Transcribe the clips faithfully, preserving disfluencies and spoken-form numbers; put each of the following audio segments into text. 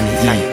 صنیعی.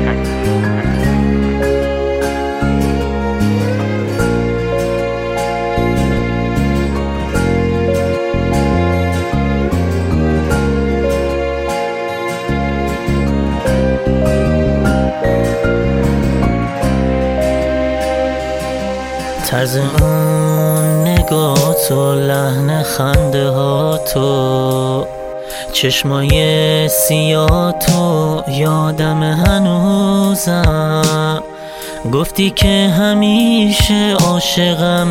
طرز اون نگاه تو، لحن خنده ها تو، چشمای سیاه تو یادم هنوزم. گفتی که همیشه عاشقم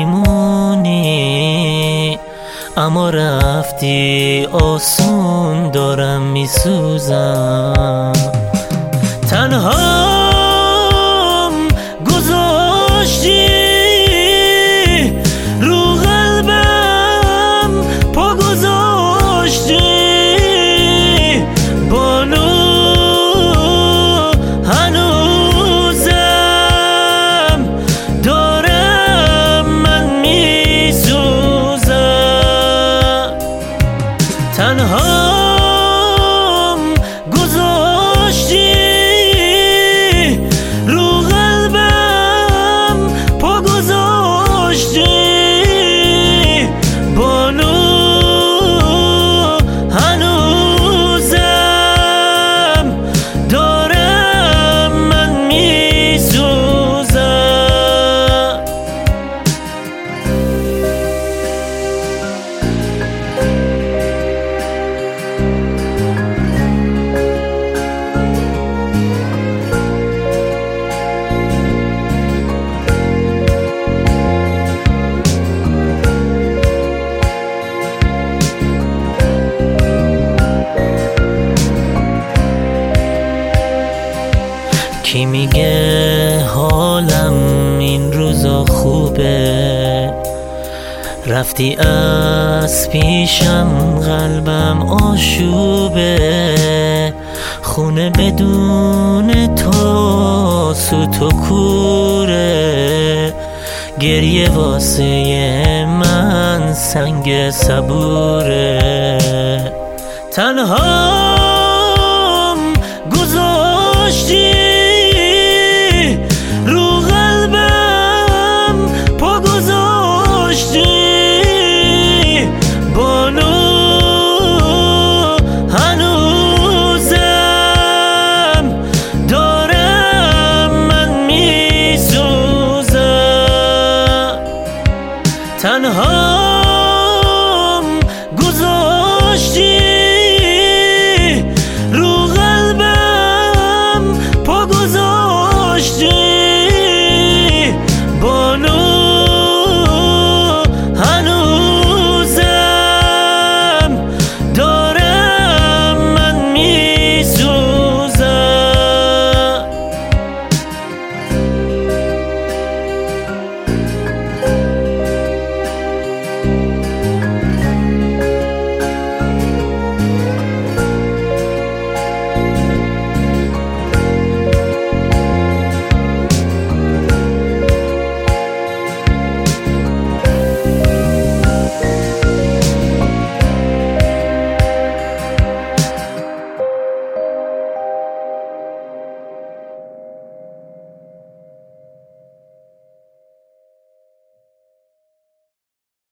میمونی، اما رفتی آسون دارم میسوزم. تنهام گذاشتی رو قلبم، پا گذاشتی بانو، هنوزم دارم من میسوزم. تنهام گذاشتی رو قلبم، پا گذاشتی بانو، هنوزم دارم من میسوزم. کی میگه حالم این روزا خوبه؟ رفتی از پیشم، قلبم آشوبه. خونه بدون تو سوت و کوره، گریه واسه من سنگ صبوره. تنهام گذاشتی